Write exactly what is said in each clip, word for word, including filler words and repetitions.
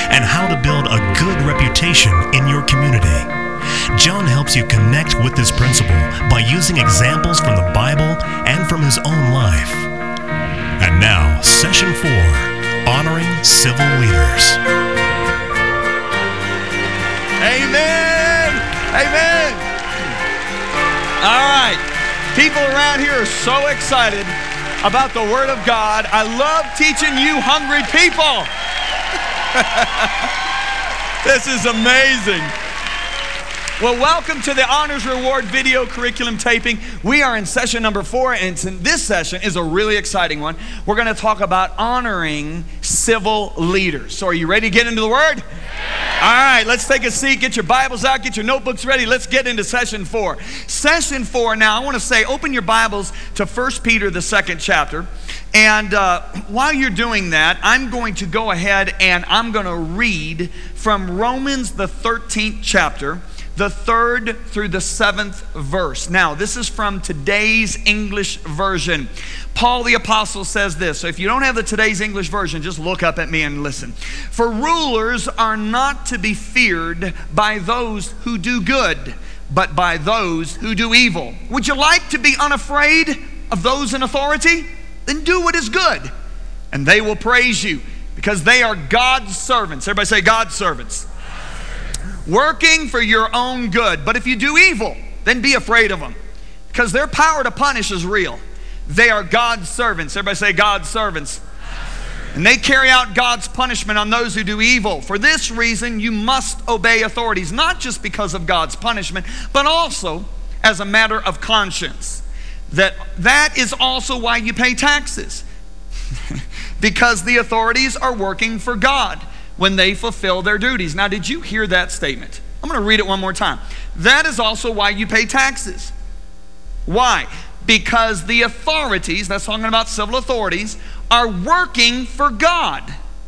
and how to build a good reputation in your community. John helps you connect with this principle by using examples from the Bible and from his own life. And now, Session four, Honoring Civil Leaders. Amen! Amen! All right. People around here are so excited about the Word of God. I love teaching you hungry people. This is amazing. Well, welcome to the Honors Reward video curriculum taping. We are in session number four, and this session is a really exciting one. We're going to talk about honoring civil leaders. So are you ready to get into the Word? All right, let's take a seat, get your Bibles out, get your notebooks ready. Let's get into session four. Session four, now I want to say, open your Bibles to First Peter, the second chapter. And uh, while you're doing that, I'm going to go ahead and I'm going to read from Romans, the thirteenth chapter, the third through the seventh verse. Now, this is from today's English version. Paul the Apostle says this. So if you don't have the today's English version, just look up at me and listen. For rulers are not to be feared by those who do good, but by those who do evil. Would you like to be unafraid of those in authority? Then do what is good, and they will praise you, because they are God's servants. Everybody say God's servants. Working for your own good. But if you do evil, then be afraid of them, because their power to punish is real. They are God's servants. Everybody say God's servants. And they carry out God's punishment on those who do evil. For this reason, you must obey authorities, not just because of God's punishment, but also as a matter of conscience. That that is also why you pay taxes. Because the authorities are working for God when they fulfill their duties. Now, did you hear that statement? I'm going to read it one more time. That is also why you pay taxes. Why? Because the authorities, that's talking about civil authorities, are working for God.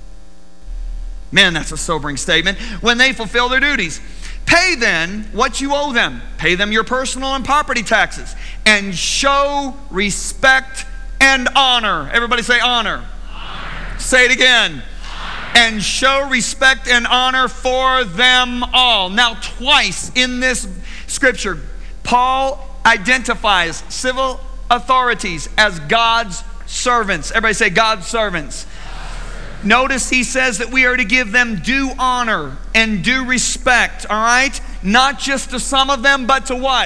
Man, that's a sobering statement. When they fulfill their duties. Pay then what you owe them. Pay them your personal and property taxes. And show respect and honor. Everybody say honor. Honor. Say it again. Honor. And show respect and honor for them all. Now, twice in this scripture, Paul identifies civil authorities as God's servants. Everybody say God's servants. Notice he says that we are to give them due honor and due respect, all right? Not just to some of them, but to what?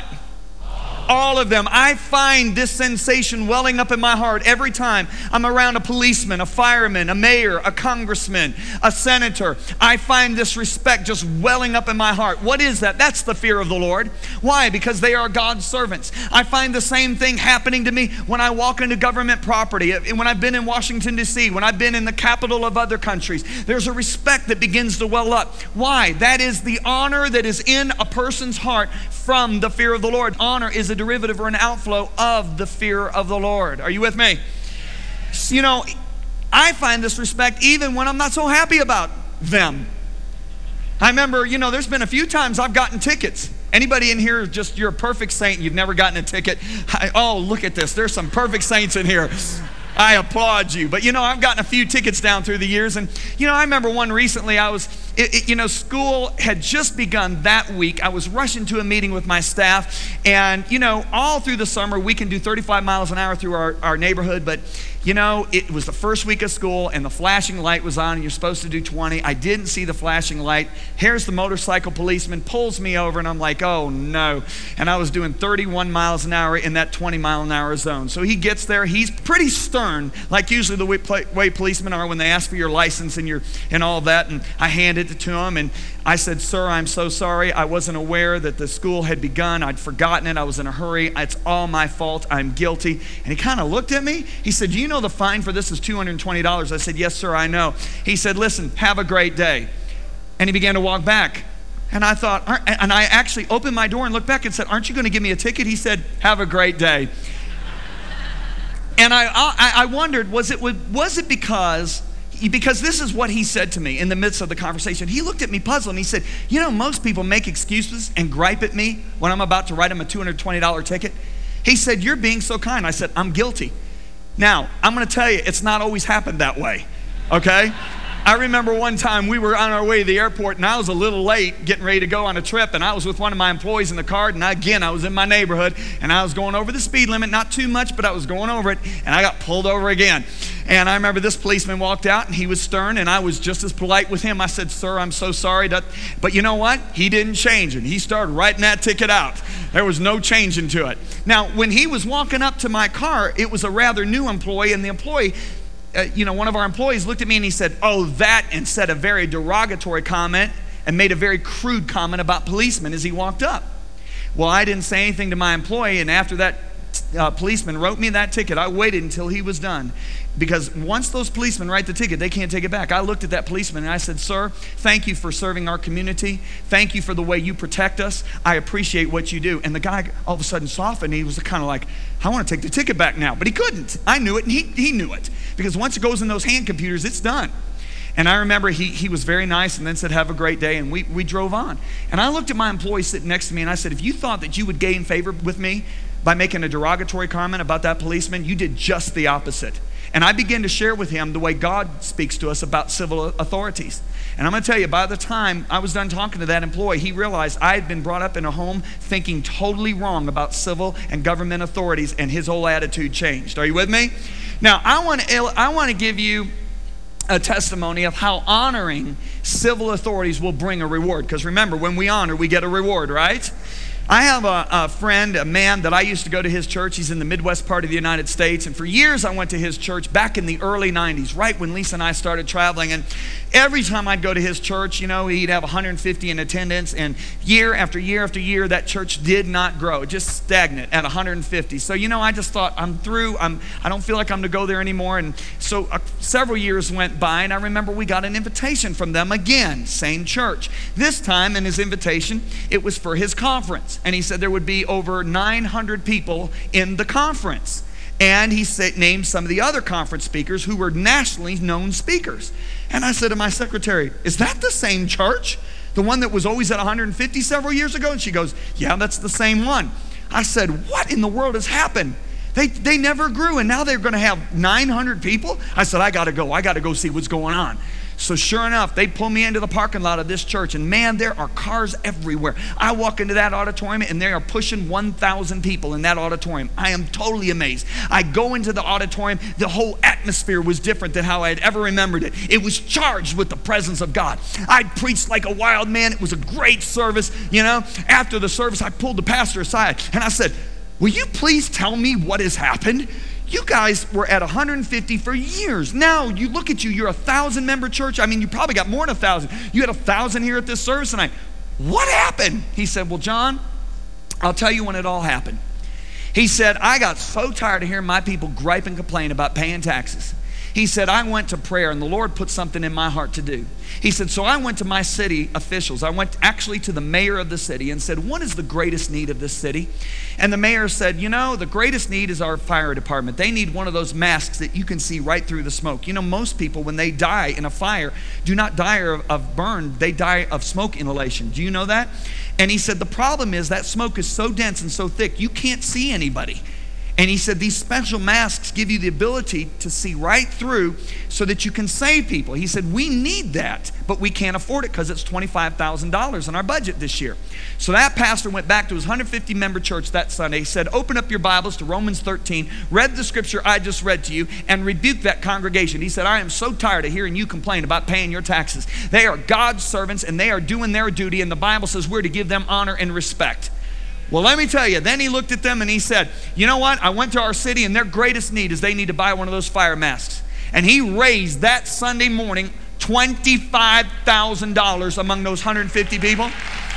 All of them. I find this sensation welling up in my heart every time I'm around a policeman, a fireman, a mayor, a congressman, a senator. I find this respect just welling up in my heart. What is that? That's the fear of the Lord. Why? Because they are God's servants. I find the same thing happening to me when I walk into government property, when I've been in Washington, D C, when I've been in the capital of other countries. There's a respect that begins to well up. Why? That is the honor that is in a person's heart from the fear of the Lord. Honor is a derivative or an outflow of the fear of the Lord. Are you with me? You know, I find this respect even when I'm not so happy about them. I remember, you know, there's been a few times I've gotten tickets. Anybody in here, just you're a perfect saint, you've never gotten a ticket? I, oh, look at this. There's some perfect saints in here. I applaud you. But, you know, I've gotten a few tickets down through the years. And, you know, I remember one recently. I was, it, it, you know, school had just begun that week. I was rushing to a meeting with my staff. And, you know, all through the summer, we can do thirty-five miles an hour through our, our neighborhood. But, you know, it was the first week of school and the flashing light was on and you're supposed to do twenty. I didn't see the flashing light. Here's the motorcycle policeman, pulls me over and I'm like, oh no. And I was doing thirty-one miles an hour in that twenty mile an hour zone. So he gets there. He's pretty stern, like usually the way, way policemen are when they ask for your license and your and all that. And I handed it to him and I said, sir, I'm so sorry. I wasn't aware that the school had begun. I'd forgotten it. I was in a hurry. It's all my fault. I'm guilty. And he kind of looked at me. He said, do you know the fine for this is two hundred twenty dollars? I said, yes, sir, I know. He said, listen, have a great day. And he began to walk back. And I thought, and I actually opened my door and looked back and said, aren't you going to give me a ticket? He said, have a great day. And I, I, I wondered, was it, was it because Because this is what he said to me in the midst of the conversation. He looked at me puzzled and he said, you know, most people make excuses and gripe at me when I'm about to write them a two hundred twenty dollars ticket. He said, you're being so kind. I said, I'm guilty. Now, I'm going to tell you, it's not always happened that way, okay? I remember one time we were on our way to the airport, and I was a little late getting ready to go on a trip, and I was with one of my employees in the car, and I, again, I was in my neighborhood, and I was going over the speed limit, not too much, but I was going over it, and I got pulled over again. And I remember this policeman walked out, and he was stern, and I was just as polite with him. I said, "Sir, I'm so sorry." That, but you know what? He didn't change, and he started writing that ticket out. There was no changing to it. Now, when he was walking up to my car, it was a rather new employee, and the employee, uh, you know, one of our employees looked at me and he said, "Oh, that," and said a very derogatory comment and made a very crude comment about policemen as he walked up. Well, I didn't say anything to my employee, and after that uh, policeman wrote me that ticket, I waited until he was done. Because once those policemen write the ticket, they can't take it back. I looked at that policeman and I said, "Sir, thank you for serving our community. Thank you for the way you protect us. I appreciate what you do." And the guy all of a sudden softened. He was kind of like, "I want to take the ticket back now." But he couldn't. I knew it, and he, he knew it. Because once it goes in those hand computers, it's done. And I remember he, he was very nice and then said, "Have a great day," and we, we drove on. And I looked at my employee sitting next to me and I said, "If you thought that you would gain favor with me by making a derogatory comment about that policeman, you did just the opposite." And I began to share with him the way God speaks to us about civil authorities. And I'm going to tell you, by the time I was done talking to that employee, he realized I had been brought up in a home thinking totally wrong about civil and government authorities, and his whole attitude changed. Are you with me? Now, I want to, I want to give you a testimony of how honoring civil authorities will bring a reward. Because remember, when we honor, we get a reward, right? I have a, a friend, a man that I used to go to his church. He's in the Midwest part of the United States. And for years I went to his church back in the early nineties, right when Lisa and I started traveling. And every time I'd go to his church, you know, he'd have one hundred fifty in attendance. And year after year after year, that church did not grow, just stagnant at one hundred fifty. So, you know, I just thought, I'm through. I'm, I don't feel like I'm to go there anymore. And so uh, several years went by, and I remember we got an invitation from them again, same church. This time in his invitation, it was for his conference. And he said there would be over nine hundred people in the conference. And he said, named some of the other conference speakers who were nationally known speakers. And I said to my secretary, "Is that the same church? The one that was always at one hundred fifty several years ago?" And she goes, "Yeah, that's the same one." I said, "What in the world has happened? They, they never grew, and now they're going to have nine hundred people?" I said, "I got to go. I got to go see what's going on." So sure enough, they pull me into the parking lot of this church, and man, there are cars everywhere. I walk into that auditorium, and they are pushing one thousand people in that auditorium. I am totally amazed. I go into the auditorium. The whole atmosphere was different than how I had ever remembered it. It was charged with the presence of God. I preached like a wild man. It was a great service. You know, after the service, I pulled the pastor aside, and I said, "Will you please tell me what has happened? You guys were at one hundred fifty for years. Now you look at you, you're a thousand member church. I mean, you probably got more than a thousand. You had a thousand here at this service tonight. What happened?" He said, "Well, John, I'll tell you when it all happened." He said, "I got so tired of hearing my people gripe and complain about paying taxes." He said, "I went to prayer and the Lord put something in my heart to do." He said, "So I went to my city officials. I went actually to the mayor of the city and said, 'What is the greatest need of this city?' And the mayor said, 'You know, the greatest need is our fire department. They need one of those masks that you can see right through the smoke. You know, most people, when they die in a fire, do not die of, of burn. They die of smoke inhalation. Do you know that?' And he said, 'The problem is that smoke is so dense and so thick, you can't see anybody.' And he said, these special masks give you the ability to see right through so that you can save people. He said, we need that, but we can't afford it because it's twenty-five thousand dollars in our budget this year. So that pastor went back to his one hundred fifty member church that Sunday. He said, open up your Bibles to Romans thirteen, read the scripture I just read to you, and rebuke that congregation. He said, I am so tired of hearing you complain about paying your taxes. They are God's servants, and they are doing their duty, and the Bible says we're to give them honor and respect. Well, let me tell you, then he looked at them and he said, you know what? I went to our city and their greatest need is they need to buy one of those fire masks. And he raised that Sunday morning twenty-five thousand dollars among those one hundred fifty people.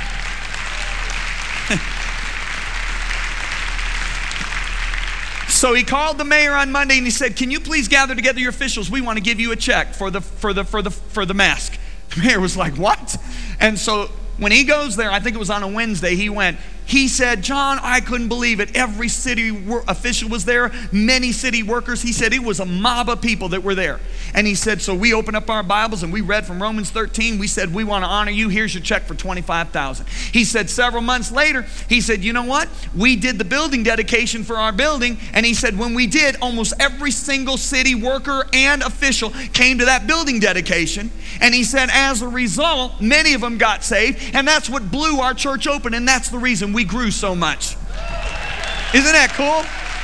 So he called the mayor on Monday and he said, can you please gather together your officials? We want to give you a check for the, for the, for the, for the mask. The mayor was like, what? And so when he goes there, I think it was on a Wednesday, he went, he said, John, I couldn't believe it. Every city wor- official was there, many city workers. He said it was a mob of people that were there. And he said, so we opened up our Bibles and we read from Romans thirteen. We said, we want to honor you. Here's your check for twenty-five thousand dollars. He said several months later, he said, you know what? We did the building dedication for our building. And he said, when we did, almost every single city worker and official came to that building dedication. And he said, as a result, many of them got saved. And that's what blew our church open. And that's the reason we grew so much. Isn't that cool?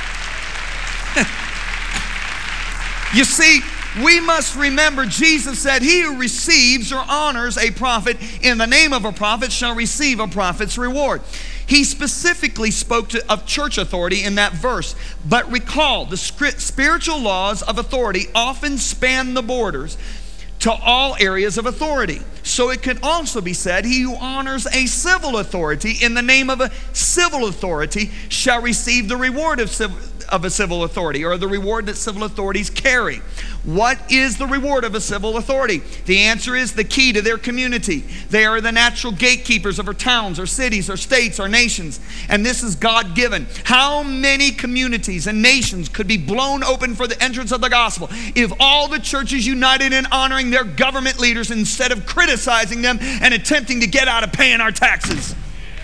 You see, we must remember Jesus said, he who receives or honors a prophet in the name of a prophet shall receive a prophet's reward. He specifically spoke to, of church authority in that verse. But recall, the spiritual laws of authority often span the borders to all areas of authority. So it could also be said, he who honors a civil authority in the name of a civil authority shall receive the reward of civil of a civil authority, or the reward that civil authorities carry. What is the reward of a civil authority? The answer is the key to their community. They are the natural gatekeepers of our towns, or cities, or states, or nations. And this is God-given. How many communities and nations could be blown open for the entrance of the gospel if all the churches united in honoring their government leaders instead of criticizing them and attempting to get out of paying our taxes?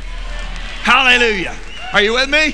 Hallelujah. Are you with me?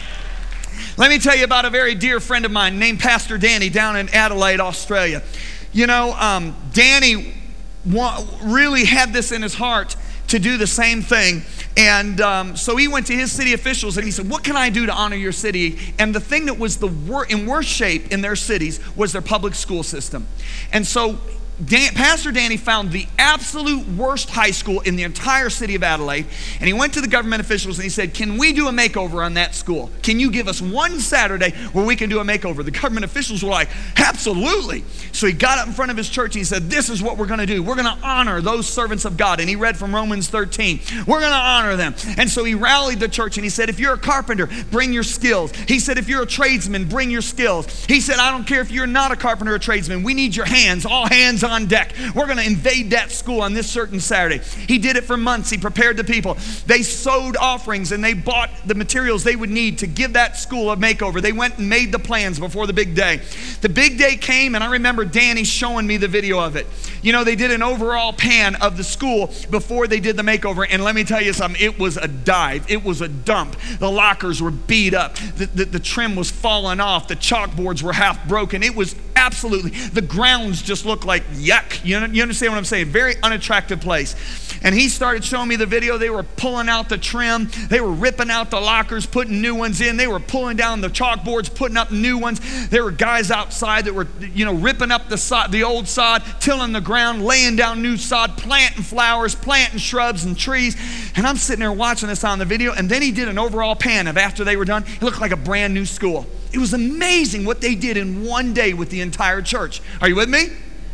Let me tell you about a very dear friend of mine named Pastor Danny down in Adelaide, Australia. You know, um, Danny wa- really had this in his heart to do the same thing. And um, so he went to his city officials and he said, what can I do to honor your city? And the thing that was the wor- in worst shape in their cities was their public school system. And so Dan, Pastor Danny found the absolute worst high school in the entire city of Adelaide, and he went to the government officials and he said, can we do a makeover on that school? Can you give us one Saturday where we can do a makeover? The government officials were like, absolutely. So he got up in front of his church and he said, this is what we're going to do. We're going to honor those servants of God. And he read from Romans thirteen. We're going to honor them. And so he rallied the church and he said, if you're a carpenter, bring your skills. He said, if you're a tradesman, bring your skills. He said, I don't care if you're not a carpenter or a tradesman. We need your hands, all hands on deck. We're going to invade that school on this certain Saturday. He did it for months. He prepared the people. They sowed offerings and they bought the materials they would need to give that school a makeover. They went and made the plans before the big day. The big day came, and I remember Danny showing me the video of it. You know, they did an overall pan of the school before they did the makeover, and let me tell you something, it was a dive. It was a dump. The lockers were beat up. The, the, the trim was falling off. The chalkboards were half broken. It was absolutely, the grounds just looked like yuck. You, know, you understand what I'm saying? Very unattractive place. And he started showing me the video. They were pulling out the trim. They were ripping out the lockers, putting new ones in. They were pulling down the chalkboards, putting up new ones. There were guys outside that were, you know, ripping up the sod, the old sod, tilling the ground, laying down new sod, planting flowers, planting shrubs and trees. And I'm sitting there watching this on the video. And then he did an overall pan of after they were done. It looked like a brand new school. It was amazing what they did in one day with the entire church. Are you with me?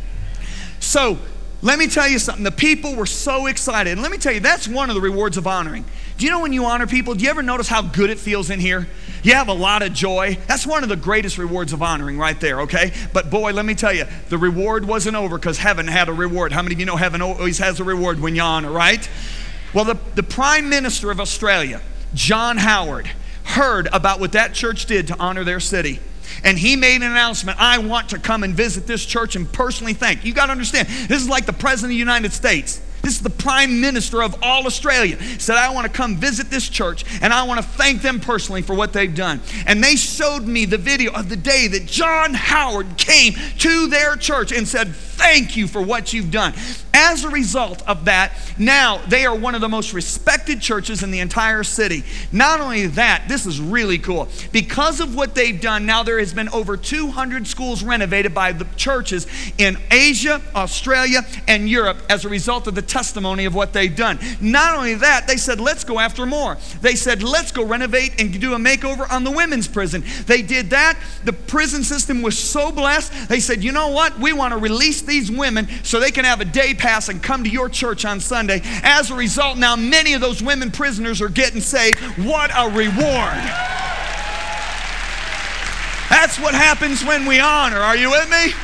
So let me tell you something. The people were so excited. And let me tell you, that's one of the rewards of honoring. Do you know when you honor people, do you ever notice how good it feels in here? You have a lot of joy. That's one of the greatest rewards of honoring right there, okay? But boy, let me tell you, the reward wasn't over because heaven had a reward. How many of you know heaven always has a reward when you honor, right? Well, the, the Prime Minister of Australia, John Howard, heard about what that church did to honor their city. And he made an announcement, I want to come and visit this church and personally thank. You got to understand, this is like the President of the United States. This is the Prime Minister of all Australia. Said, I want to come visit this church and I want to thank them personally for what they've done. And they showed me the video of the day that John Howard came to their church and said, thank you for what you've done. As a result of that, now they are one of the most respected churches in the entire city. Not only that, this is really cool. Because of what they've done, now there has been over two hundred schools renovated by the churches in Asia, Australia, and Europe as a result of the testimony of what they've done. Not only that, they said, let's go after more. They said, let's go renovate and do a makeover on the women's prison. They did that. The prison system was so blessed. They said, you know what? We want to release these women so they can have a day pass and come to your church on Sunday. As a result, now many of those women prisoners are getting saved. What a reward. That's what happens when we honor. Are you with me?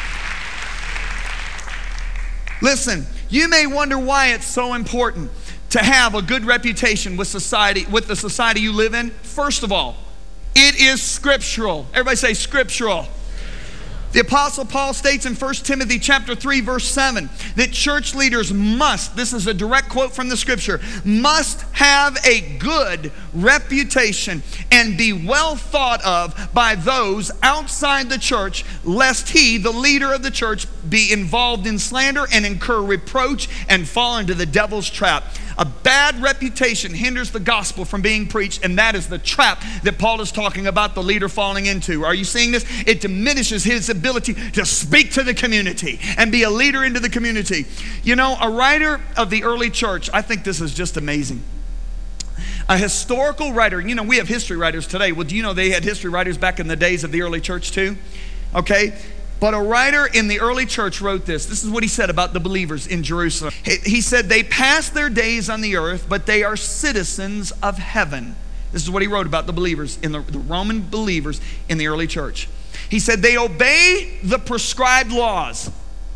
Listen, you may wonder why it's so important to have a good reputation with society, with the society you live in? First of all, it is scriptural. Everybody say scriptural. The Apostle Paul states in First Timothy chapter three, verse seven, that church leaders must, this is a direct quote from the scripture, must have a good reputation and be well thought of by those outside the church, lest he, the leader of the church, be involved in slander and incur reproach and fall into the devil's trap. A bad reputation hinders the gospel from being preached, and that is the trap that Paul is talking about the leader falling into. Are you seeing this? It diminishes his ability to speak to the community and be a leader into the community. You know, a writer of the early church, I think this is just amazing. A historical writer, you know, we have history writers today. Well, do you know they had history writers back in the days of the early church too? Okay. But a writer in the early church wrote this. This is what he said about the believers in Jerusalem. He said, they pass their days on the earth, but they are citizens of heaven. This is what he wrote about the believers, in the, the Roman believers in the early church. He said, they obey the prescribed laws,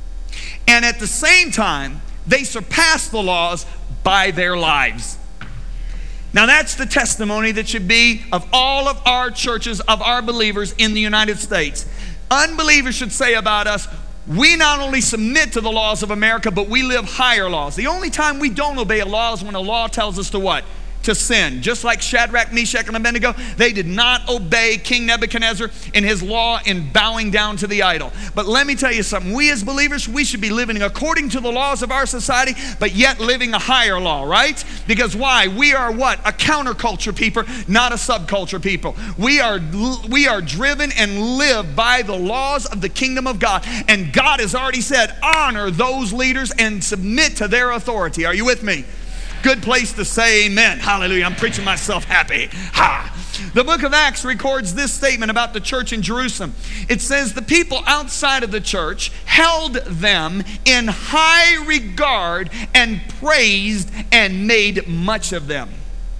and at the same time, they surpass the laws by their lives. Now that's the testimony that should be of all of our churches, of our believers in the United States. Unbelievers should say about us, we not only submit to the laws of America, but we live higher laws. The only time we don't obey a law is when a law tells us to what? To sin. Just like Shadrach, Meshach, and Abednego, they did not obey King Nebuchadnezzar in his law in bowing down to the idol. But let me tell you something. We as believers, we should be living according to the laws of our society, but yet living a higher law, right? Because why? We are what? A counterculture people, not a subculture people. We are, we are driven and live by the laws of the kingdom of God. And God has already said, honor those leaders and submit to their authority. Are you with me? Good place to say amen. Hallelujah. I'm preaching myself happy. Ha! The book of Acts records this statement about the church in Jerusalem. It says the people outside of the church held them in high regard and praised and made much of them.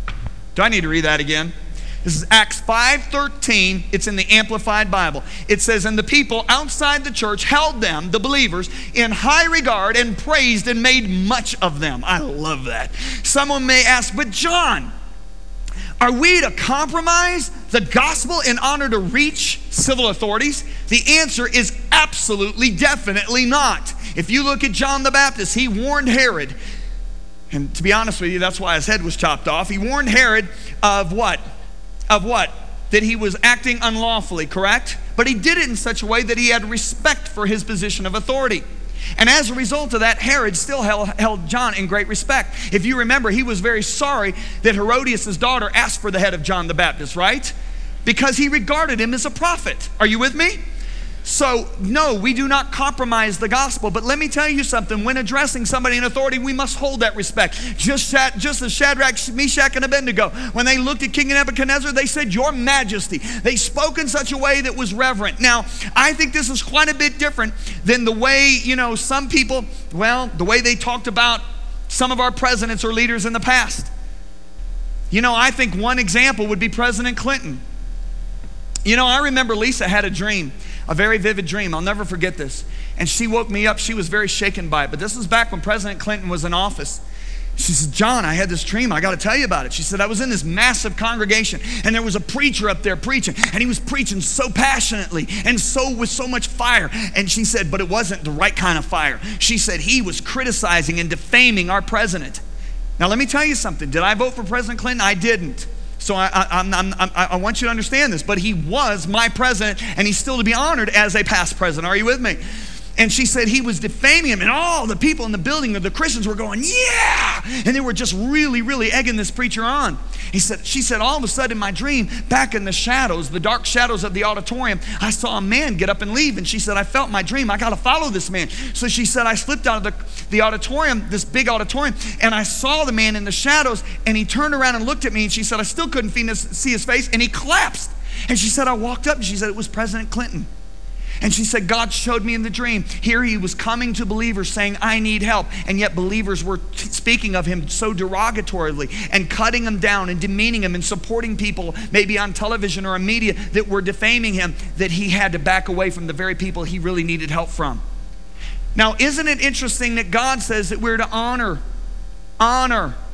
Do I need to read that again? This is Acts five thirteen. It's in the Amplified Bible. It says, and the people outside the church held them, the believers, in high regard and praised and made much of them. I love that. Someone may ask, but John, are we to compromise the gospel in order to reach civil authorities? The answer is absolutely, definitely not. If you look at John the Baptist, he warned Herod, and to be honest with you, that's why his head was chopped off. He warned Herod of what? Of what? That he was acting unlawfully, correct? But he did it in such a way that he had respect for his position of authority. And as a result of that, Herod still held, held John in great respect. If you remember, he was very sorry that Herodias' daughter asked for the head of John the Baptist, right? Because he regarded him as a prophet. Are you with me? So, no, we do not compromise the gospel. But let me tell you something. When addressing somebody in authority, we must hold that respect. Just, just as Shadrach, Meshach, and Abednego, when they looked at King Nebuchadnezzar, they said, your majesty. They spoke in such a way that was reverent. Now, I think this is quite a bit different than the way, you know, some people, well, the way they talked about some of our presidents or leaders in the past. You know, I think one example would be President Clinton. You know, I remember Lisa had a dream. A very vivid dream. I'll never forget this. And she woke me up. She was very shaken by it. But this was back when President Clinton was in office. She said, John, I had this dream. I got to tell you about it. She said, I was in this massive congregation and there was a preacher up there preaching. And he was preaching so passionately and so with so much fire. And she said, but it wasn't the right kind of fire. She said, he was criticizing and defaming our president. Now, let me tell you something. Did I vote for President Clinton? I didn't. So I, I, I'm, I'm, I want you to understand this, but he was my president, and he's still to be honored as a past president. Are you with me? And she said he was defaming him, and all the people in the building, the Christians, were going, yeah! And they were just really, really egging this preacher on. He said, she said, all of a sudden in my dream, back in the shadows, the dark shadows of the auditorium, I saw a man get up and leave. And she said, I felt my dream. I got to follow this man. So she said, I slipped out of the, the auditorium, this big auditorium, and I saw the man in the shadows, and he turned around and looked at me, and she said, I still couldn't see his face, and he collapsed. And she said, I walked up, and she said, it was President Clinton. And she said, God showed me in the dream. Here he was coming to believers saying, I need help. And yet believers were t- speaking of him so derogatorily and cutting him down and demeaning him and supporting people maybe on television or in media that were defaming him, that he had to back away from the very people he really needed help from. Now, isn't it interesting that God says that we're to honor, honor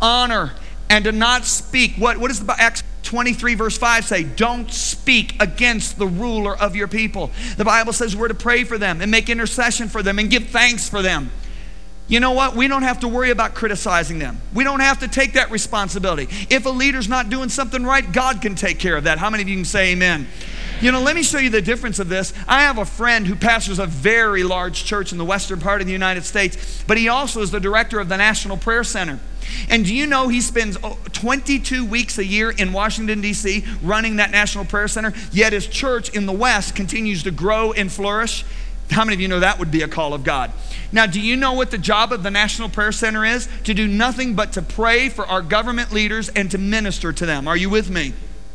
honor and to not speak. What, what does the Acts twenty-three verse five say? Don't speak against the ruler of your people. The Bible says we're to pray for them and make intercession for them and give thanks for them. You know what? We don't have to worry about criticizing them. We don't have to take that responsibility. If a leader's not doing something right, God can take care of that. How many of you can say amen? You know, let me show you the difference of this. I have a friend who pastors a very large church in the western part of the United States, but he also is the director of the National Prayer Center. And do you know he spends twenty-two weeks a year in Washington, D C running that National Prayer Center, yet his church in the West continues to grow and flourish? How many of you know that would be a call of God? Now, do you know what the job of the National Prayer Center is? To do nothing but to pray for our government leaders and to minister to them. Are you with me?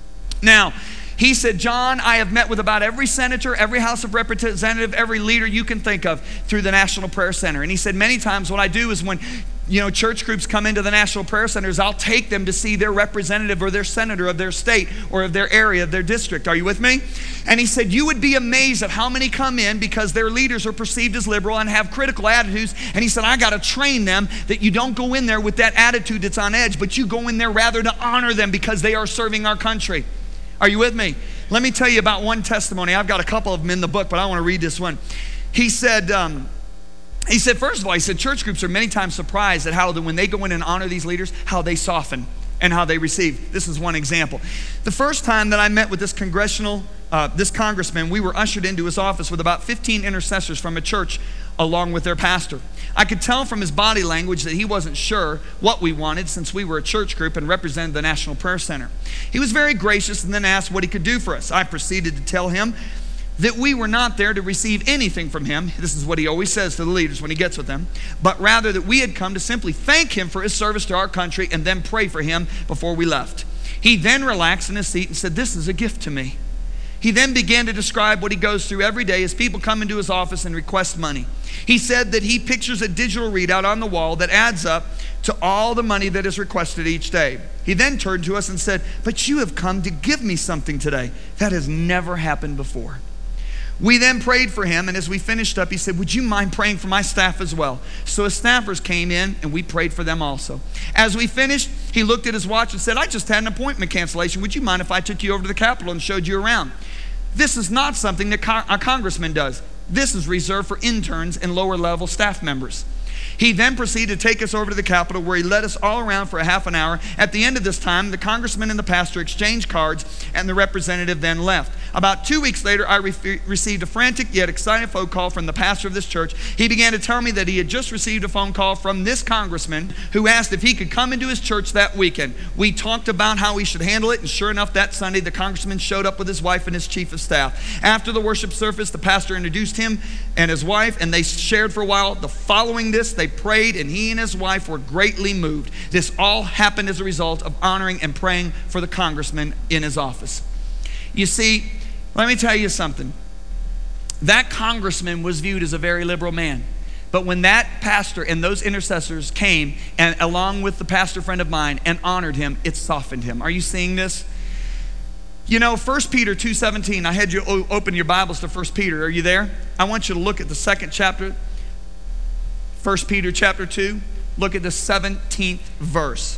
Now, he said, John, I have met with about every senator, every House of Representative, every leader you can think of through the National Prayer Center. And he said, many times what I do is when you know, church groups come into the National Prayer Centers, I'll take them to see their representative or their senator of their state or of their area, of their district. Are you with me? And he said, you would be amazed at how many come in because their leaders are perceived as liberal and have critical attitudes. And he said, I got to train them that you don't go in there with that attitude that's on edge, but you go in there rather to honor them because they are serving our country. Are you with me? Let me tell you about one testimony. I've got a couple of them in the book, but I want to read this one. He said, um, He said, first of all, he said, church groups are many times surprised at how, that when they go in and honor these leaders, how they soften and how they receive. This is one example. The first time that I met with this congressional, uh, this congressman, we were ushered into his office with about fifteen intercessors from a church along with their pastor. I could tell from his body language that he wasn't sure what we wanted since we were a church group and represented the National Prayer Center. He was very gracious and then asked what he could do for us. I proceeded to tell him that we were not there to receive anything from him. This is what he always says to the leaders when he gets with them, but rather that we had come to simply thank him for his service to our country and then pray for him before we left. He then relaxed in his seat and said, this is a gift to me. He then began to describe what he goes through every day as people come into his office and request money. He said that he pictures a digital readout on the wall that adds up to all the money that is requested each day. He then turned to us and said, but you have come to give me something today. That has never happened before. We then prayed for him, and as we finished up, he said, would you mind praying for my staff as well? So his staffers came in, and we prayed for them also. As we finished, he looked at his watch and said, I just had an appointment cancellation. Would you mind if I took you over to the Capitol and showed you around? This is not something that a congressman does. This is reserved for interns and lower-level staff members. He then proceeded to take us over to the Capitol, where he led us all around for a half an hour. At the end of this time, the congressman and the pastor exchanged cards, and the representative then left. About two weeks later, I re- received a frantic yet excited phone call from the pastor of this church. He began to tell me that he had just received a phone call from this congressman who asked if he could come into his church that weekend. We talked about how we should handle it, and sure enough, that Sunday, the congressman showed up with his wife and his chief of staff. After the worship service, the pastor introduced him and his wife, and they shared for a while. The following this, they prayed, and he and his wife were greatly moved. This all happened as a result of honoring and praying for the congressman in his office. You see, let me tell you something. That congressman was viewed as a very liberal man. But when that pastor and those intercessors came, and along with the pastor friend of mine, and honored him, it softened him. Are you seeing this? You know, First Peter two seventeen, I had you open your Bibles to First Peter. Are you there? I want you to look at the second chapter. First Peter chapter two. Look at the seventeenth verse.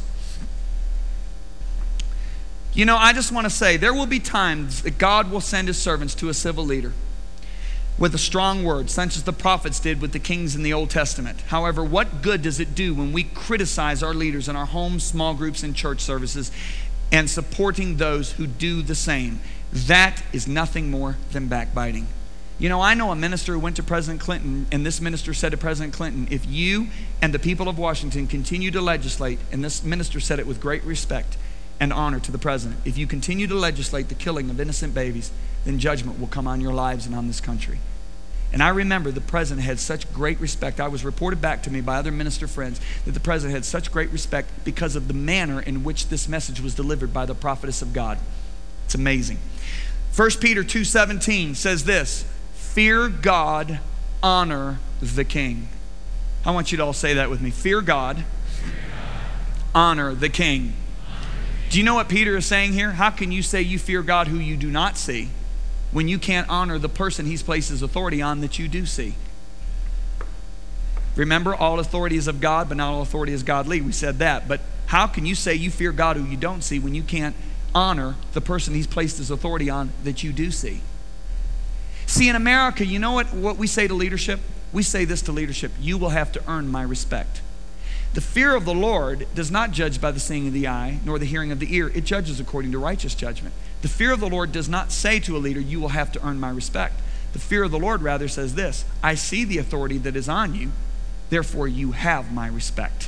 You know, I just want to say, there will be times that God will send his servants to a civil leader with a strong word, such as the prophets did with the kings in the Old Testament. However, what good does it do when we criticize our leaders in our homes, small groups, and church services, and supporting those who do the same? That is nothing more than backbiting. You know, I know a minister who went to President Clinton, and this minister said to President Clinton, if you and the people of Washington continue to legislate, and this minister said it with great respect and honor to the president, if you continue to legislate the killing of innocent babies, then judgment will come on your lives and on this country. And I remember the president had such great respect. I was reported back to me by other minister friends that the president had such great respect because of the manner in which this message was delivered by the prophetess of God. It's amazing. First Peter two seventeen says this, fear God, honor the king. I want you to all say that with me. Fear God, fear God. Honor the king. Do you know what Peter is saying here? How can you say you fear God who you do not see when you can't honor the person he's placed his authority on that you do see? Remember, all authority is of God, but not all authority is godly. We said that. But how can you say you fear God who you don't see when you can't honor the person he's placed his authority on that you do see? See, in America, you know what, what we say to leadership? We say this to leadership: you will have to earn my respect. The fear of the Lord does not judge by the seeing of the eye, nor the hearing of the ear. It judges according to righteous judgment. The fear of the Lord does not say to a leader, you will have to earn my respect. The fear of the Lord rather says this: I see the authority that is on you, therefore you have my respect.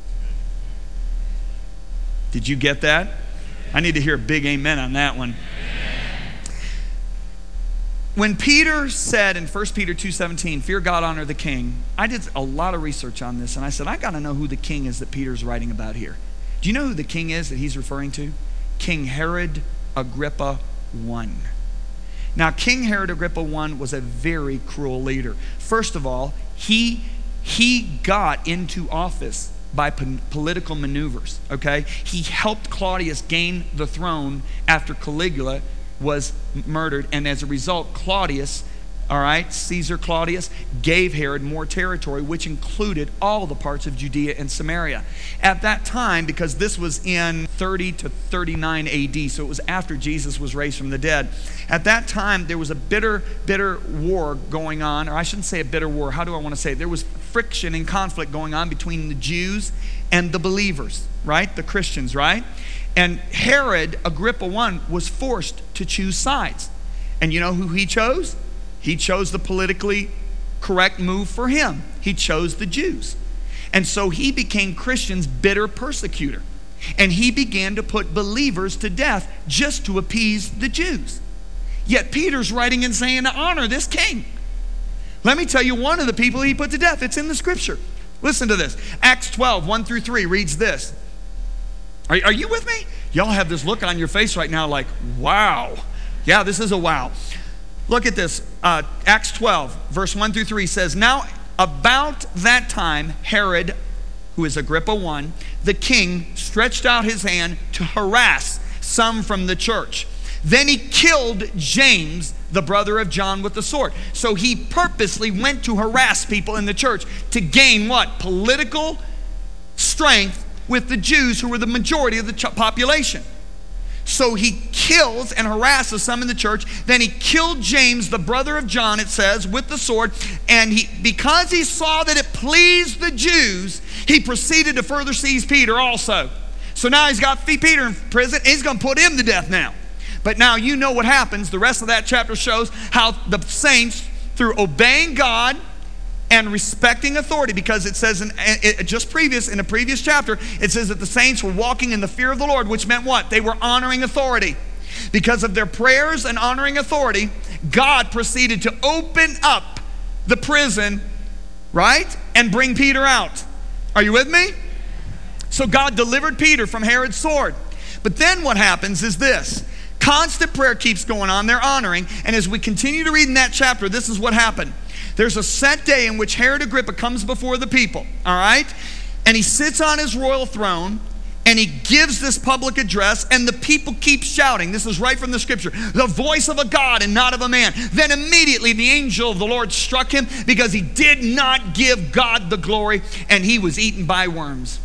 Did you get that? I need to hear a big amen on that one. When Peter said in First Peter two seventeen, fear God, honor the king, I did a lot of research on this, and I said, I got to know who the king is that Peter's writing about here. Do you know who the king is that he's referring to? King Herod Agrippa the First. Now, King Herod Agrippa the First was a very cruel leader. First of all, he, he got into office by po- political maneuvers, okay? He helped Claudius gain the throne after Caligula was murdered, and as a result, Claudius, all right, Caesar Claudius, gave Herod more territory, which included all the parts of Judea and Samaria. At that time, because this was in thirty to thirty-nine A D, so it was after Jesus was raised from the dead, at that time, there was a bitter, bitter war going on, or I shouldn't say a bitter war, how do I want to say it? There was friction and conflict going on between the Jews and the believers, right? The Christians, right? And Herod Agrippa the First was forced to choose sides. And you know who he chose? He chose the politically correct move for him. He chose the Jews. And so he became Christians' bitter persecutor. And he began to put believers to death just to appease the Jews. Yet Peter's writing and saying to honor this king. Let me tell you one of the people he put to death. It's in the scripture. Listen to this. Acts twelve, one through three reads this. Are, are you with me? Y'all have this look on your face right now like, wow. Yeah, this is a wow. Look at this. Uh, Acts twelve, verse one through three says, now about that time, Herod, who is Agrippa the First, the king, stretched out his hand to harass some from the church. Then he killed James, the brother of John, with the sword. So he purposely went to harass people in the church to gain what? Political strength with the Jews, who were the majority of the ch- population. So he kills and harasses some in the church. Then he killed James, the brother of John, it says, with the sword. And he, because he saw that it pleased the Jews, he proceeded to further seize Peter also. So now he's got Peter in prison. He's going to put him to death now. But now you know what happens. The rest of that chapter shows how the saints, through obeying God and respecting authority, because it says in it, just previous in a previous chapter, it says that the saints were walking in the fear of the Lord, which meant what? They were honoring authority. Because of their prayers and honoring authority, God proceeded to open up the prison, right? And bring Peter out. Are you with me? So God delivered Peter from Herod's sword. But then what happens is this. Constant prayer keeps going on. They're honoring. And as we continue to read in that chapter, this is what happened. There's a set day in which Herod Agrippa comes before the people, all right? And he sits on his royal throne, and he gives this public address, and the people keep shouting. This is right from the scripture. The voice of a God and not of a man. Then immediately the angel of the Lord struck him because he did not give God the glory, and he was eaten by worms.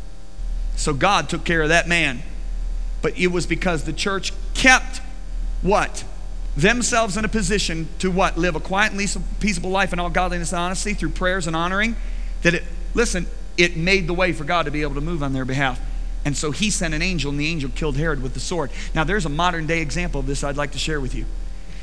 So God took care of that man. But it was because the church kept what? Themselves in a position to what? Live a quiet and peaceable life in all godliness and honesty through prayers and honoring. That it, listen, it made the way for God to be able to move on their behalf. And so he sent an angel, and the angel killed Herod with the sword. Now there's a modern day example of this I'd like to share with you.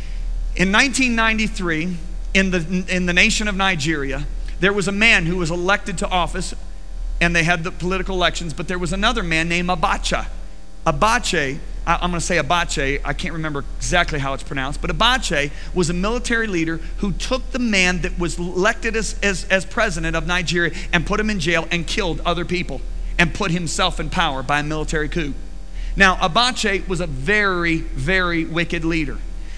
In nineteen ninety-three, in the, in the nation of Nigeria, there was a man who was elected to office, and they had the political elections, but there was another man named Abacha. Abacha, I'm going to say Abacha, I can't remember exactly how it's pronounced, but Abacha was a military leader who took the man that was elected as, as, as president of Nigeria and put him in jail and killed other people and put himself in power by a military coup. Now, Abacha was a very, very wicked leader.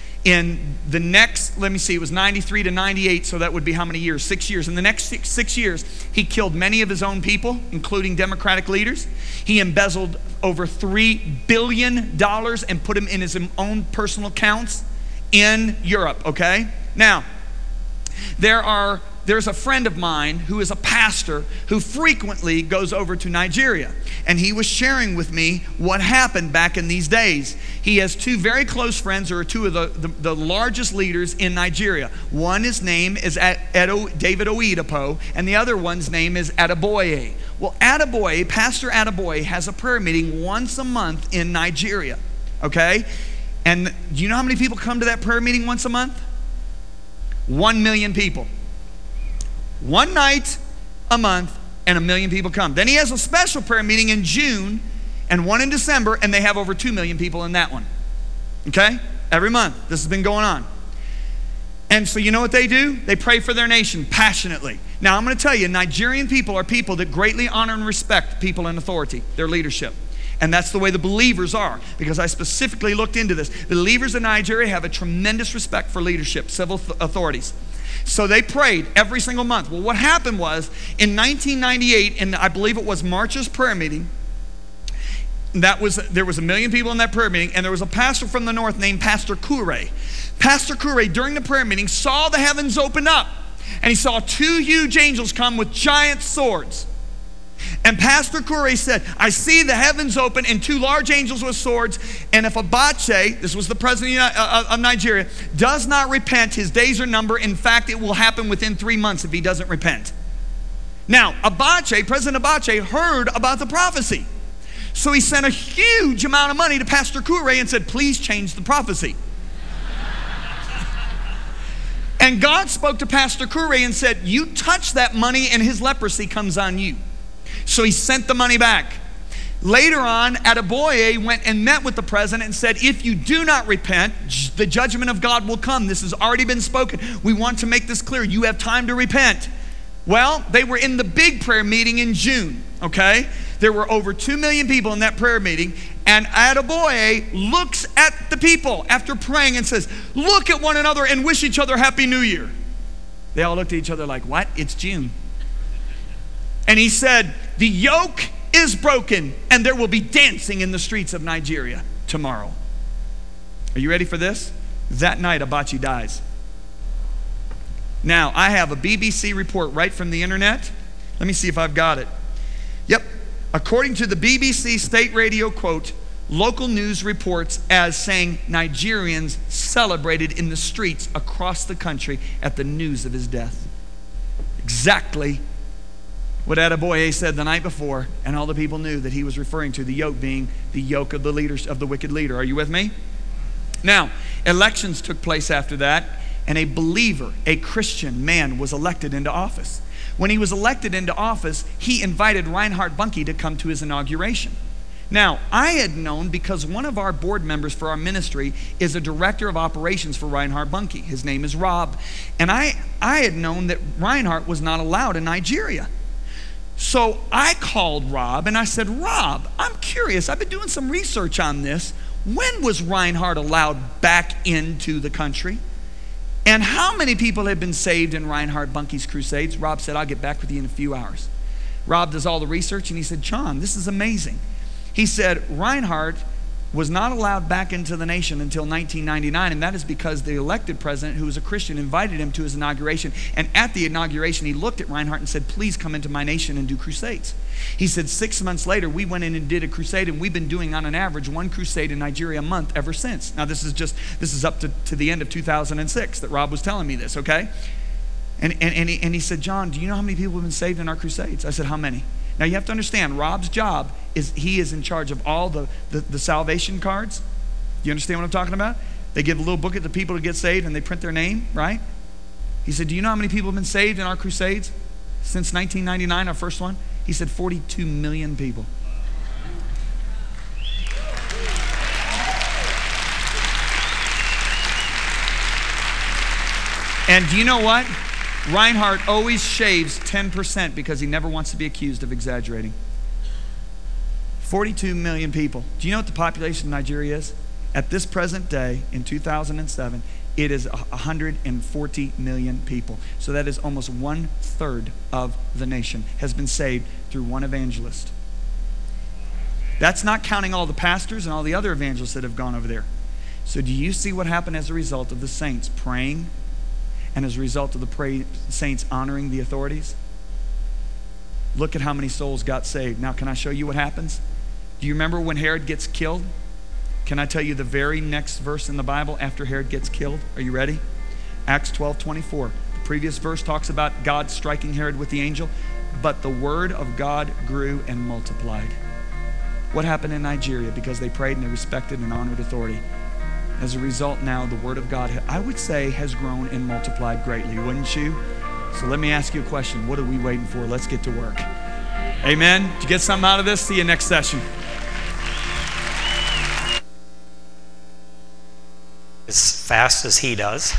In the next, let me see, it was ninety-three to ninety-eight, so that would be how many years? Six years. In the next six, six years, he killed many of his own people, including Democratic leaders. He embezzled over three billion dollars and put them in his own personal accounts in Europe, okay? Now, there are there's a friend of mine who is a pastor who frequently goes over to Nigeria. And he was sharing with me what happened back in these days. He has two very close friends who are two of the, the, the largest leaders in Nigeria. One, his name is Edo, David Oyedepo, and the other one's name is Adeboye. Well, Adeboye, Pastor Adeboye, has a prayer meeting once a month in Nigeria, okay? And do you know how many people come to that prayer meeting once a month? One million people. One night a month, and a million people come. Then he has a special prayer meeting in June and one in December, and they have over two million people in that one. Okay? Every month. This has been going on. And so you know what they do? They pray for their nation passionately. Now I'm going to tell you, Nigerian people are people that greatly honor and respect people in authority, their leadership. And that's the way the believers are, because I specifically looked into this. The believers in Nigeria have a tremendous respect for leadership, civil th- authorities. So they prayed every single month. Well, what happened was in nineteen ninety-eight, and I believe it was March's prayer meeting, that was there was a million people in that prayer meeting, and there was a pastor from the north named Pastor Kure. Pastor Kure, during the prayer meeting, saw the heavens open up, and he saw two huge angels come with giant swords. And Pastor Kure said, I see the heavens open and two large angels with swords. And if Abache, this was the president of Nigeria, does not repent, his days are numbered. In fact, it will happen within three months if he doesn't repent. Now, Abache, President Abache, heard about the prophecy. So he sent a huge amount of money to Pastor Kure and said, please change the prophecy. And God spoke to Pastor Kure and said, you touch that money and his leprosy comes on you. So he sent the money back. Later on, Adeboye went and met with the president and said, if you do not repent, the judgment of God will come. This has already been spoken. We want to make this clear. You have time to repent. Well, they were in the big prayer meeting in June, okay? There were over two million people in that prayer meeting, and Adeboye looks at the people after praying and says, look at one another and wish each other Happy New Year. They all looked at each other like, what? It's June. And he said, the yoke is broken and there will be dancing in the streets of Nigeria tomorrow. Are you ready for this? That night, Abache dies. Now, I have a B B C report right from the internet. Let me see if I've got it. Yep. According to the B B C state radio quote, local news reports as saying Nigerians celebrated in the streets across the country at the news of his death. Exactly what Adeboye said the night before, and all the people knew that he was referring to the yoke being the yoke of the leaders of the wicked leader. Are you with me? Now, elections took place after that, and a believer, a Christian man, was elected into office. When he was elected into office, he invited Reinhard Bonnke to come to his inauguration. Now, I had known because one of our board members for our ministry is a director of operations for Reinhard Bonnke. His name is Rob. And I, I had known that Reinhard was not allowed in Nigeria. So I called Rob and I said, Rob, I'm curious. I've been doing some research on this. When was Reinhard allowed back into the country? And how many people have been saved in Reinhard Bonnke's crusades? Rob said, I'll get back with you in a few hours. Rob does all the research and he said, John, this is amazing. He said, Reinhard was not allowed back into the nation until nineteen ninety-nine, and that is because the elected president, who was a Christian, invited him to his inauguration. And at the inauguration, he looked at Reinhard and said, please come into my nation and do crusades. He said, six months later, we went in and did a crusade, and we've been doing, on an average, one crusade in Nigeria a month ever since. Now, this is just, this is up to, to the end of two thousand six that Rob was telling me this, okay? And, and, and, he, and he said, John, do you know how many people have been saved in our crusades? I said, how many? Now, you have to understand, Rob's job is he is in charge of all the, the, the salvation cards. You understand what I'm talking about? They give a little booklet to people to get saved, and they print their name, right? He said, do you know how many people have been saved in our crusades since nineteen ninety-nine, our first one? He said, forty-two million people. And do you know what? Reinhard always shaves ten percent because he never wants to be accused of exaggerating. forty-two million people. Do you know what the population of Nigeria is? At this present day, in two thousand seven, it is one hundred forty million people. So that is almost one third of the nation has been saved through one evangelist. That's not counting all the pastors and all the other evangelists that have gone over there. So do you see what happened as a result of the saints praying and as a result of the pra- saints honoring the authorities, look at how many souls got saved. Now, can I show you what happens? Do you remember when Herod gets killed? Can I tell you the very next verse in the Bible after Herod gets killed? Are you ready? Acts twelve twenty-four. The previous verse talks about God striking Herod with the angel. But the word of God grew and multiplied. What happened in Nigeria? Because they prayed and they respected and honored authority. As a result, now the word of God, I would say, has grown and multiplied greatly, wouldn't you? So let me ask you a question. What are we waiting for? Let's get to work. Amen. Did you get something out of this? See you next session. As fast as he does.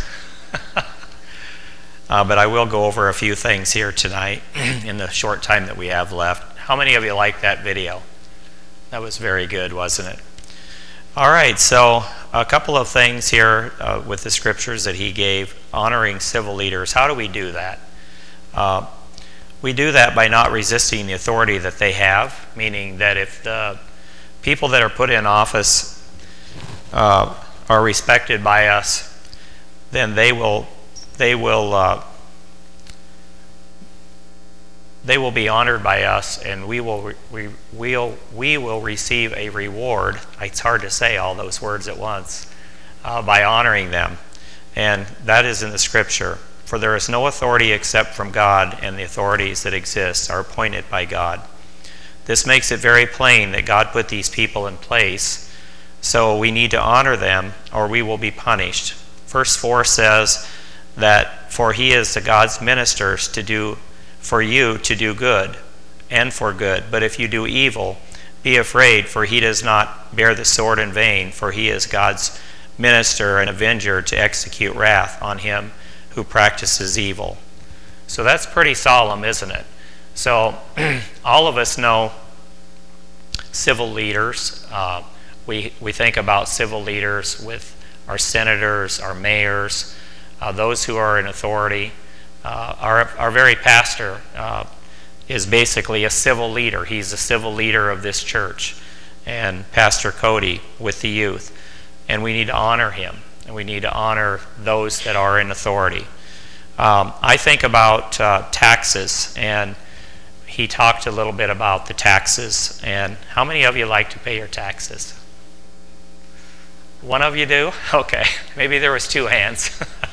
uh, but I will go over a few things here tonight in the short time that we have left. How many of you liked that video? That was very good, wasn't it? All right, so a couple of things here uh, with the scriptures that he gave, honoring civil leaders. How do we do that? Uh, we do that by not resisting the authority that they have, meaning that if the people that are put in office uh, are respected by us, then they will they will uh, they will be honored by us, and we will we we'll, we will receive a reward. It's hard to say all those words at once uh, by honoring them, and that is in the scripture. For there is no authority except from God, and the authorities that exist are appointed by God. This makes it very plain that God put these people in place. So we need to honor them or we will be punished. Verse four says that for he is the God's ministers to do for you to do good and for good. But if you do evil, be afraid, for he does not bear the sword in vain, for he is God's minister and avenger to execute wrath on him who practices evil. So that's pretty solemn, isn't it? So all of us know civil leaders. Uh, We we think about civil leaders with our senators, our mayors, uh, those who are in authority. Uh, our our very pastor uh, is basically a civil leader. He's a civil leader of this church, and Pastor Cody with the youth. And we need to honor him, and we need to honor those that are in authority. Um, I think about uh, taxes, and he talked a little bit about the taxes. And how many of you like to pay your taxes? One of you do? Okay, maybe there was two hands.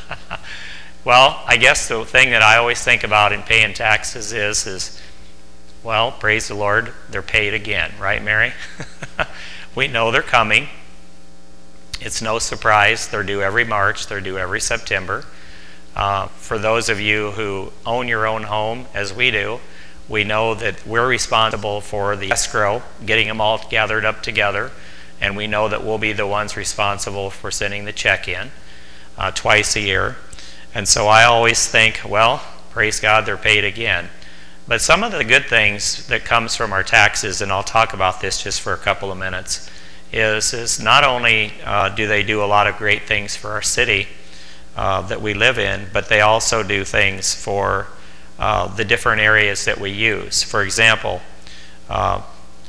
Well, I guess the thing that I always think about in paying taxes is, is well, praise the Lord, they're paid again, right, Mary? We know they're coming. It's no surprise. They're due every March. They're due every September. Uh, for those of you who own your own home, as we do, we know that we're responsible for the escrow, getting them all gathered up together. And we know that we'll be the ones responsible for sending the check in uh, twice a year. And so I always think, well, praise God, they're paid again. But some of the good things that comes from our taxes, and I'll talk about this just for a couple of minutes, is, is not only uh, do they do a lot of great things for our city uh, that we live in, but they also do things for uh, the different areas that we use. For example, uh,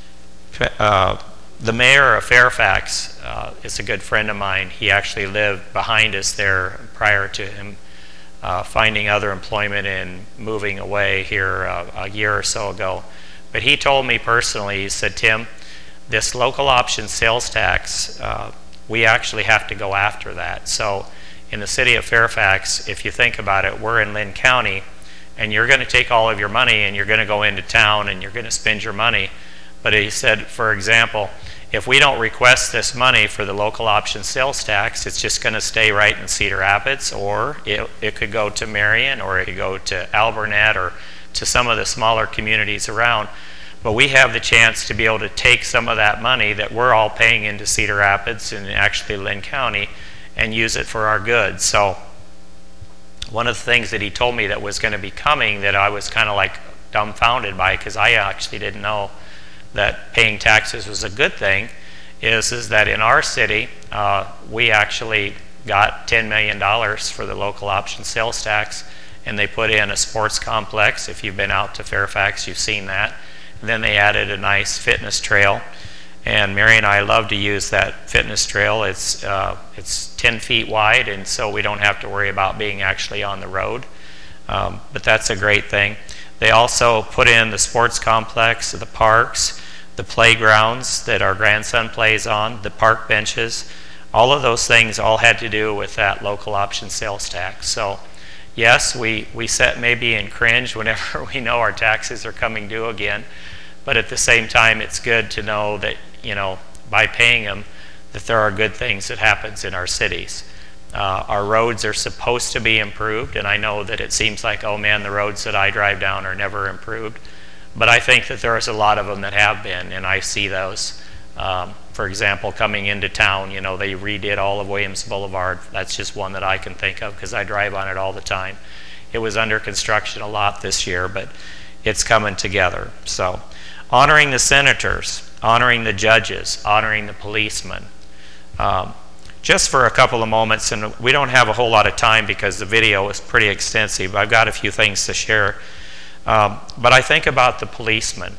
uh, the mayor of Fairfax uh, is a good friend of mine. He actually lived behind us there prior to him uh, finding other employment and moving away here uh, a year or so ago. But he told me personally, he said, Tim, this local option sales tax, uh, we actually have to go after that. So in the city of Fairfax, if you think about it, we're in Lynn County, and you're going to take all of your money and you're going to go into town and you're going to spend your money. But he said, for example, if we don't request this money for the local option sales tax, it's just going to stay right in Cedar Rapids, or it, it could go to Marion, or it could go to Alburnett, or to some of the smaller communities around. But we have the chance to be able to take some of that money that we're all paying into Cedar Rapids and actually Lynn County and use it for our goods. So one of the things that he told me that was going to be coming that I was kind of like dumbfounded by, because I actually didn't know that paying taxes was a good thing, is, is that in our city, uh, we actually got ten million dollars for the local option sales tax, and they put in a sports complex. If you've been out to Fairfax, you've seen that. And then they added a nice fitness trail. And Mary and I love to use that fitness trail. It's uh, it's ten feet wide, and so we don't have to worry about being actually on the road. Um, but that's a great thing. They also put in the sports complex, the parks, the playgrounds that our grandson plays on, the park benches. All of those things all had to do with that local option sales tax. So yes, we, we set maybe in cringe whenever we know our taxes are coming due again. But at the same time, it's good to know that, you know, by paying them, that there are good things that happens in our cities. Uh, our roads are supposed to be improved, and I know that it seems like, oh man, the roads that I drive down are never improved. But I think that there's a lot of them that have been, and I see those. Um, for example, coming into town, you know, they redid all of Williams Boulevard. That's just one that I can think of because I drive on it all the time. It was under construction a lot this year, but it's coming together. So, honoring the senators, honoring the judges, honoring the policemen. Um, just for a couple of moments, and we don't have a whole lot of time because the video is pretty extensive. I've got a few things to share. Um, but I think about the policemen.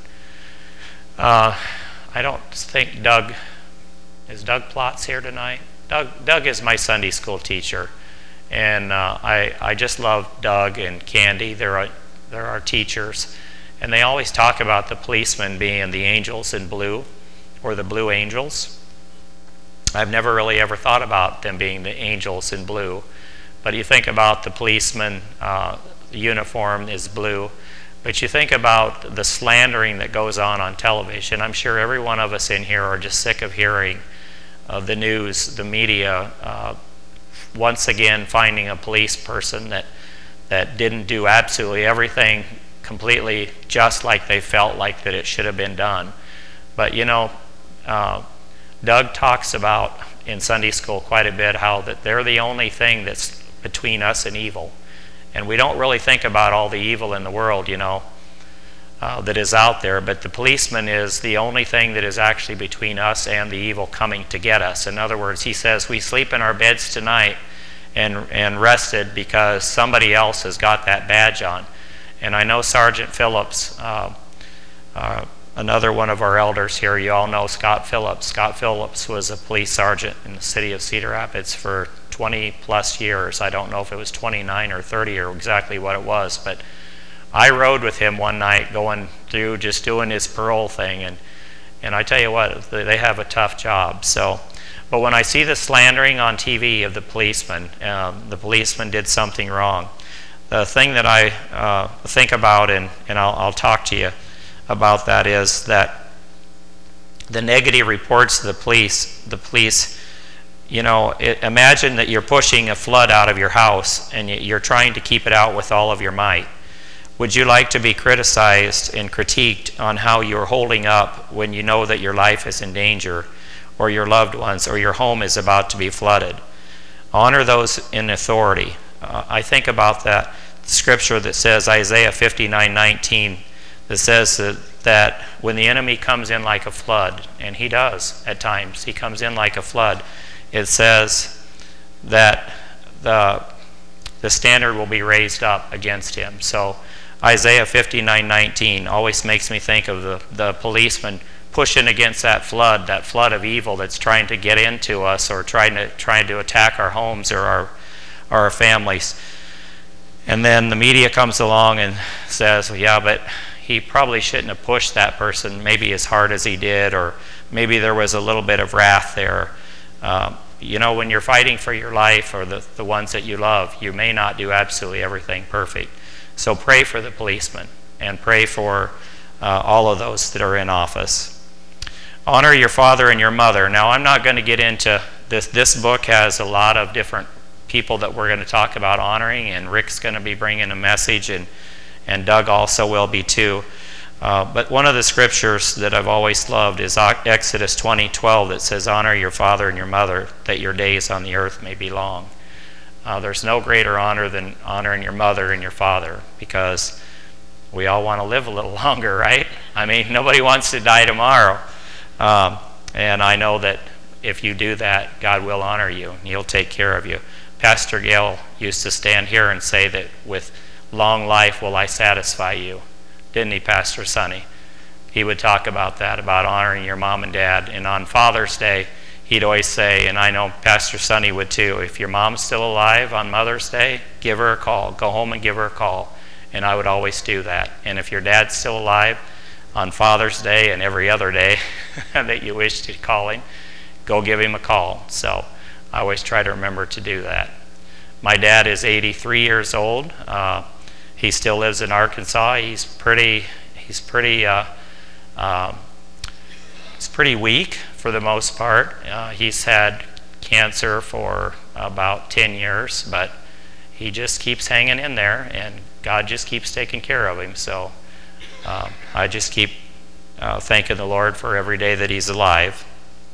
Uh, I don't think Doug, is Doug Plotz here tonight? Doug, Doug is my Sunday school teacher. And uh, I, I just love Doug and Candy. They're, a, they're our teachers. And they always talk about the policemen being the angels in blue, or the blue angels. I've never really ever thought about them being the angels in blue. But you think about the policeman, uh, the uniform is blue. But you think about the slandering that goes on on television. I'm sure every one of us in here are just sick of hearing of the news, the media, uh, once again finding a police person that, that didn't do absolutely everything completely just like they felt like that it should have been done. But you know, uh, Doug talks about in Sunday school quite a bit how that they're the only thing that's between us and evil. And we don't really think about all the evil in the world, you know, uh, that is out there. But the policeman is the only thing that is actually between us and the evil coming to get us. In other words, he says we sleep in our beds tonight and, and rested because somebody else has got that badge on. And I know Sergeant Phillips, uh, uh, another one of our elders here, you all know Scott Phillips. Scott Phillips was a police sergeant in the city of Cedar Rapids for twenty plus years. I don't know if it was twenty-nine or thirty or exactly what it was, but I rode with him one night going through just doing his parole thing, and and I tell you what, they have a tough job. So, but when I see the slandering on T V of the policeman, um, the policeman did something wrong. The thing that I uh, think about, and, and I'll, I'll talk to you about that, is that the negative reports to the police, the police, you know, it, imagine that you're pushing a flood out of your house and you're trying to keep it out with all of your might. Would you like to be criticized and critiqued on how you're holding up when you know that your life is in danger, or your loved ones, or your home is about to be flooded? Honor those in authority. Uh, I think about that scripture that says, Isaiah fifty-nine nineteen, that says that, that when the enemy comes in like a flood, and he does at times, he comes in like a flood, it says that the, the standard will be raised up against him. So Isaiah fifty-nine nineteen always makes me think of the, the policeman pushing against that flood, that flood of evil that's trying to get into us, or trying to trying to attack our homes or our, or our families. And then the media comes along and says, well, yeah, but he probably shouldn't have pushed that person maybe as hard as he did, or maybe there was a little bit of wrath there. Um, you know, when you're fighting for your life or the, the ones that you love, you may not do absolutely everything perfect. So pray for the policemen and pray for uh, all of those that are in office. Honor your father and your mother. Now, I'm not going to get into this. This book has a lot of different people that we're going to talk about honoring, and Rick's going to be bringing a message, and, and Doug also will be too. Uh, but one of the scriptures that I've always loved is Exodus twenty twelve that says, honor your father and your mother, that your days on the earth may be long. Uh, there's no greater honor than honoring your mother and your father, because we all want to live a little longer, right? I mean, nobody wants to die tomorrow. Um, and I know that if you do that, God will honor you, and he'll take care of you. Pastor Gail used to stand here and say that with long life will I satisfy you. Didn't he, Pastor Sonny? he would talk about that, about honoring your mom and dad. And on Father's Day, he'd always say, and I know Pastor Sonny would too, if your mom's still alive on Mother's Day, give her a call. Go home and give her a call. And I would always do that. And if your dad's still alive on Father's Day and every other day that you wish to call him, go give him a call. So I always try to remember to do that. My dad is eighty-three years old. Uh, he still lives in Arkansas. He's pretty, he's pretty, uh, um, he's pretty weak for the most part. Uh, he's had cancer for about ten years, but he just keeps hanging in there, and God just keeps taking care of him. So uh, I just keep uh, thanking the Lord for every day that he's alive.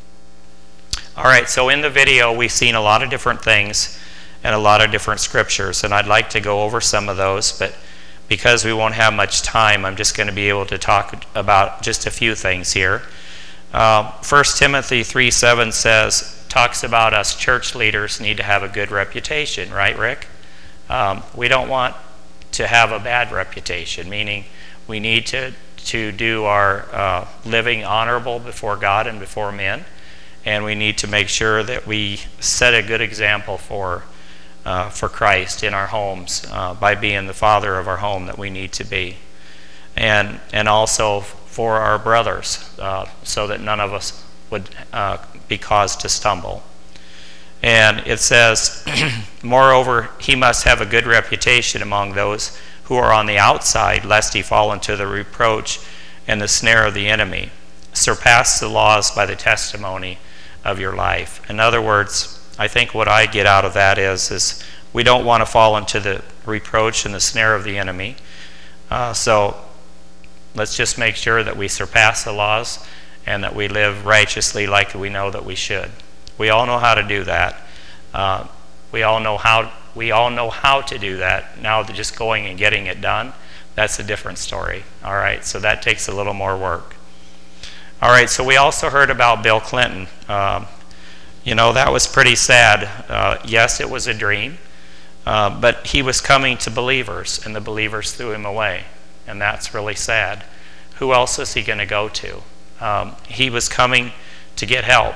All right, so in the video, we've seen a lot of different things and a lot of different scriptures, and I'd like to go over some of those, but because we won't have much time, I'm just going to be able to talk about just a few things here. Uh, First Timothy three seven says, talks about us church leaders need to have a good reputation, right, Rick? Um, we don't want to have a bad reputation, meaning we need to, to do our uh, living honorable before God and before men, and we need to make sure that we set a good example for uh, for Christ in our homes uh, by being the father of our home that we need to be, and and also for our brothers, uh, so that none of us would uh, be caused to stumble. And it says, moreover, he must have a good reputation among those who are on the outside, lest he fall into the reproach and the snare of the enemy. Surpass the laws by the testimony of your life. In other words, I think what I get out of that is, is we don't want to fall into the reproach and the snare of the enemy. Uh, so let's just make sure that we surpass the laws and that we live righteously like we know that we should. We all know how to do that. Uh, we all know how we all know how to do that. Now just going and getting it done, that's a different story. All right, so that takes a little more work. All right, so we also heard about Bill Clinton. Um, you know, that was pretty sad. Uh, yes, it was a dream, uh, but he was coming to believers, and the believers threw him away, and that's really sad. Who else is he going to go to? Um, he was coming to get help.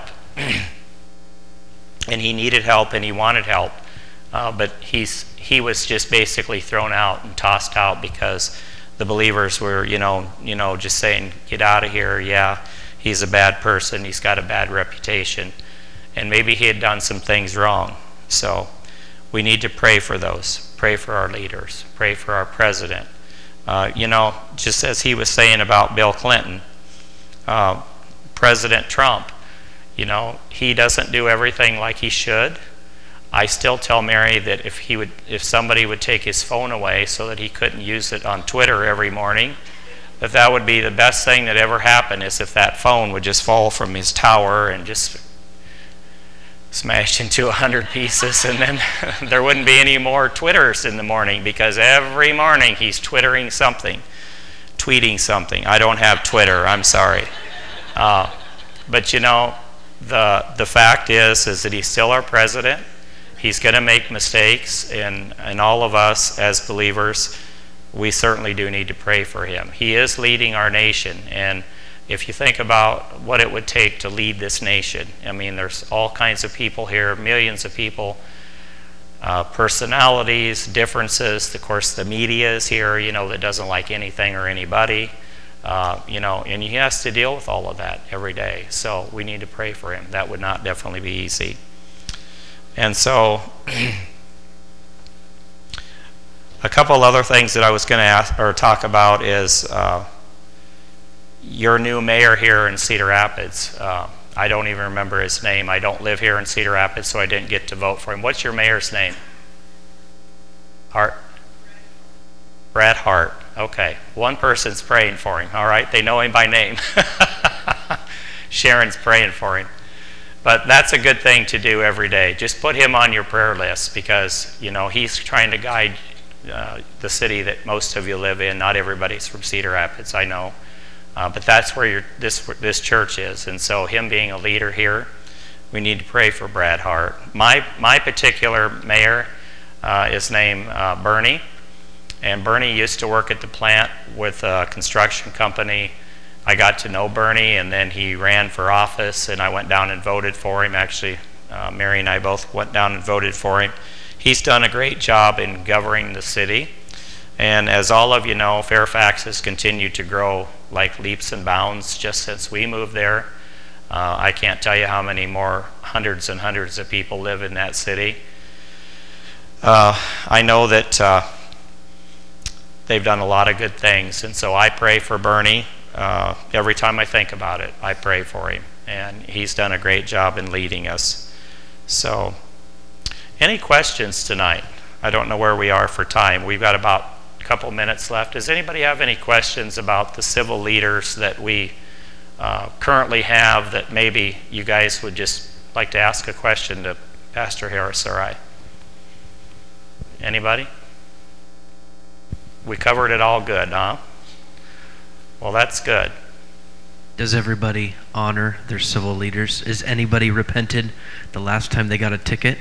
And he needed help and he wanted help, uh, but he's he was just basically thrown out and tossed out because the believers were, you know, you know, just saying, "Get out of here." Yeah, he's a bad person. He's got a bad reputation, and maybe he had done some things wrong. So we need to pray for those. Pray for our leaders. Pray for our president. Uh, you know, just as he was saying about Bill Clinton, uh, President Trump. You know, he doesn't do everything like he should. I still tell Mary that if he would, if somebody would take his phone away so that he couldn't use it on Twitter every morning, that that would be the best thing that ever happened, is if that phone would just fall from his tower and just smash into a hundred pieces, and then there wouldn't be any more Twitters in the morning, because every morning he's twittering something, tweeting something. I don't have Twitter, I'm sorry. Uh, but you know, The the fact is is that he's still our president. He's going to make mistakes, and, and all of us as believers, we certainly do need to pray for him. He is leading our nation, and if you think about what it would take to lead this nation, I mean, there's all kinds of people here, millions of people, uh, personalities, differences. Of course, the media is here, you know, that doesn't like anything or anybody. Uh, you know, and he has to deal with all of that every day. So we need to pray for him. That would not definitely be easy. And so a couple other things that I was going to ask or talk about is uh, your new mayor here in Cedar Rapids. Uh, I don't even remember his name. I don't live here in Cedar Rapids, so I didn't get to vote for him. What's your mayor's name? Hart? Brad Hart. Okay, one person's praying for him, all right? They know him by name. Sharon's praying for him. But that's a good thing to do every day. Just put him on your prayer list, because, you know, he's trying to guide uh, the city that most of you live in. Not everybody's from Cedar Rapids, I know. Uh, but that's where your, this, this church is. And so him being a leader here, we need to pray for Brad Hart. My, my particular mayor uh, is named uh, Bernie. And Bernie used to work at the plant with a construction company I got to know Bernie, and then he ran for office, and I went down and voted for him. Actually, uh, Mary and I both went down and voted for him. He's done a great job in governing the city. And as all of you know, Fairfax has continued to grow like leaps and bounds just since we moved there. Uh, I can't tell you how many more hundreds and hundreds of people live in that city. Uh, I know that uh, they've done a lot of good things, and so I pray for Bernie. Uh, every time I think about it, I pray for him, and he's done a great job in leading us. So, any questions tonight? I don't know where we are for time. We've got about a couple minutes left. Does anybody have any questions about the civil leaders that we uh, currently have that maybe you guys would just like to ask a question to Pastor Harris or I? Anybody? We covered it all good, huh? Well, that's good. Does everybody honor their civil leaders? Is anybody repented the last time they got a ticket?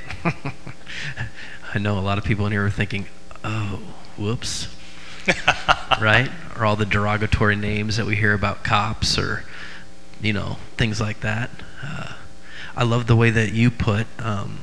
I know a lot of people in here are thinking, oh, whoops. Right? Or all the derogatory names that we hear about cops or, you know, things like that. Uh, I love the way that you put um,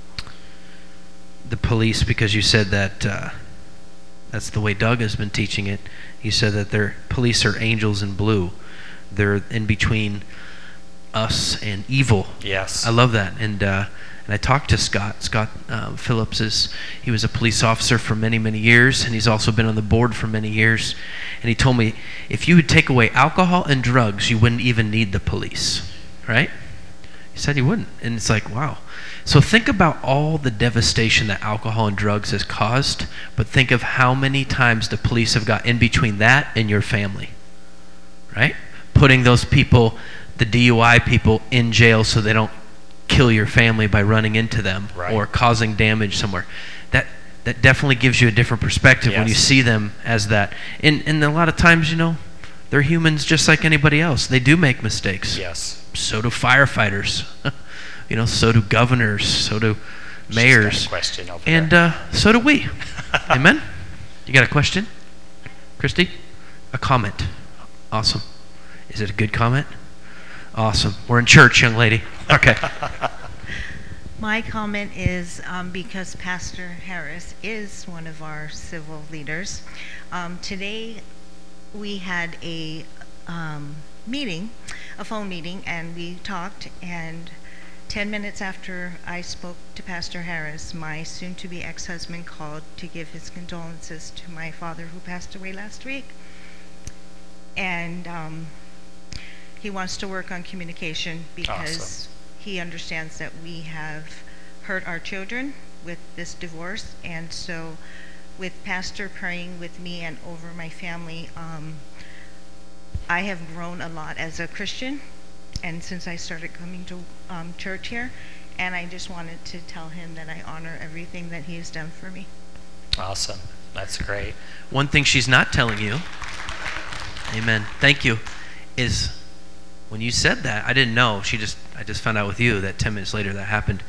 the police, because you said that uh, that's the way Doug has been teaching it. You said that their police are angels in blue. They're in between us and evil. Yes. I love that. And uh, and I talked to Scott. Scott uh, Phillips is he was a police officer for many many years, and he's also been on the board for many years. And he told me if you would take away alcohol and drugs, you wouldn't even need the police, right? He said he wouldn't, and it's like wow. So think about all the devastation that alcohol and drugs has caused, but think of how many times the police have got in between that and your family, right? Putting those people, the D U I people, in jail so they don't kill your family by running into them right. or causing damage somewhere. That that definitely gives you a different perspective yes. when you see them as that. And, and a lot of times, you know, they're humans just like anybody else. They do make mistakes. Yes. So do firefighters. You know, so do governors, so do mayors. She's got a question over and there. Uh, so do we. Amen? You got a question? Christy? A comment. Awesome. Is it a good comment? Awesome. We're in church, young lady. Okay. My comment is um, because Pastor Harris is one of our civil leaders. Um, today we had a um, meeting, a phone meeting, and we talked, and ten minutes after I spoke to Pastor Harris, my soon-to-be ex-husband called to give his condolences to my father who passed away last week. And um, he wants to work on communication because Awesome. He understands that we have hurt our children with this divorce. And so with Pastor praying with me and over my family, um, I have grown a lot as a Christian. And since I started coming to um, church here, and I just wanted to tell him that I honor everything that he has done for me. Awesome. That's great. One thing she's not telling you, amen, thank you, is when you said that, I didn't know. She just, I just found out with you that ten minutes later that happened.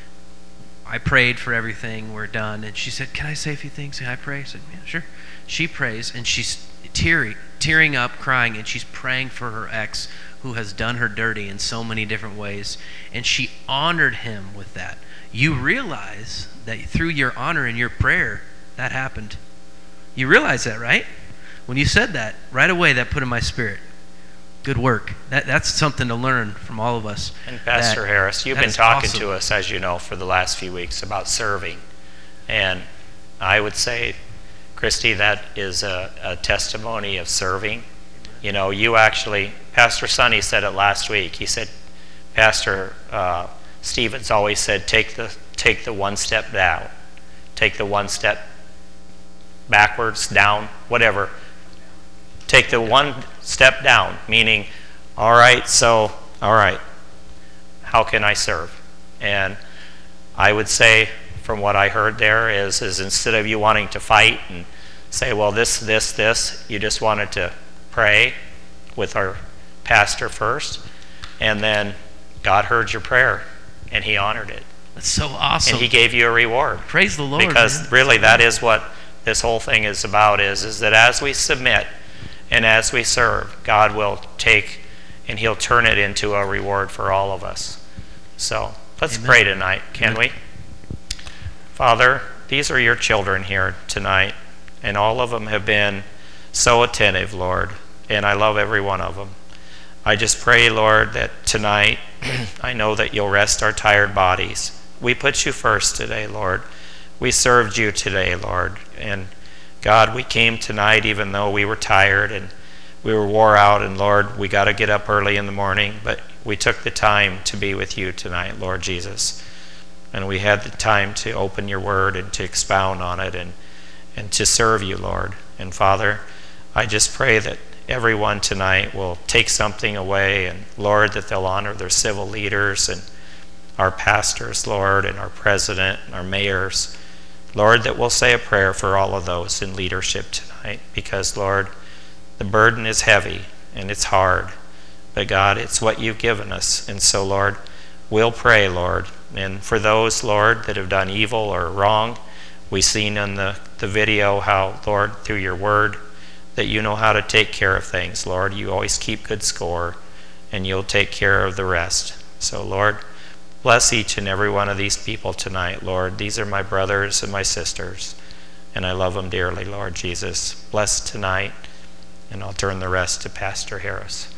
I prayed for everything, we're done, and she said, can I say a few things? Can I pray? I said, yeah, sure. She prays, and she's teary, tearing up, crying, and she's praying for her ex who has done her dirty in so many different ways, and she honored him with that. You realize that through your honor and your prayer, that happened. You realize that, right? When you said that, right away that put in my spirit. Good work. That That's something to learn from all of us. And Pastor that, Harris, you've that been is talking awesome. to us, as you know, for the last few weeks about serving. And I would say, Christy, that is a, a testimony of serving. You know, you actually, Pastor Sonny said it last week. He said, Pastor uh, Stevens always said, take the take the one step down, take the one step backwards, down, whatever. Take the one step down, meaning, all right, so, all right, how can I serve? And I would say, from what I heard there, is, is instead of you wanting to fight and say, well, this, this, this, you just wanted to pray with our pastor first, and then God heard your prayer, and he honored it. That's so awesome. And he gave you a reward. Praise the Lord. Because man. really that is what this whole thing is about, is, is that as we submit, And as we serve, God will take and he'll turn it into a reward for all of us. So let's Amen. pray tonight, can Amen. we? Father, these are your children here tonight, and all of them have been so attentive, Lord, and I love every one of them. I just pray, Lord, that tonight I know that you'll rest our tired bodies. We put you first today, Lord. We served you today, Lord. And God, we came tonight even though we were tired and we were wore out, and Lord, we got to get up early in the morning, but we took the time to be with you tonight, Lord Jesus. And we had the time to open your word and to expound on it and, and to serve you, Lord. And Father, I just pray that everyone tonight will take something away, and Lord, that they'll honor their civil leaders and our pastors, Lord, and our president and our mayors. Lord, that we'll say a prayer for all of those in leadership tonight, because, Lord, the burden is heavy and it's hard. But God, it's what you've given us. And so, Lord, we'll pray, Lord. And for those, Lord, that have done evil or wrong, we've seen in the, the video how, Lord, through your word, that you know how to take care of things, Lord. You always keep good score, and you'll take care of the rest. So, Lord, bless each and every one of these people tonight, Lord. These are my brothers and my sisters, and I love them dearly, Lord Jesus. Bless tonight, and I'll turn the rest to Pastor Harris.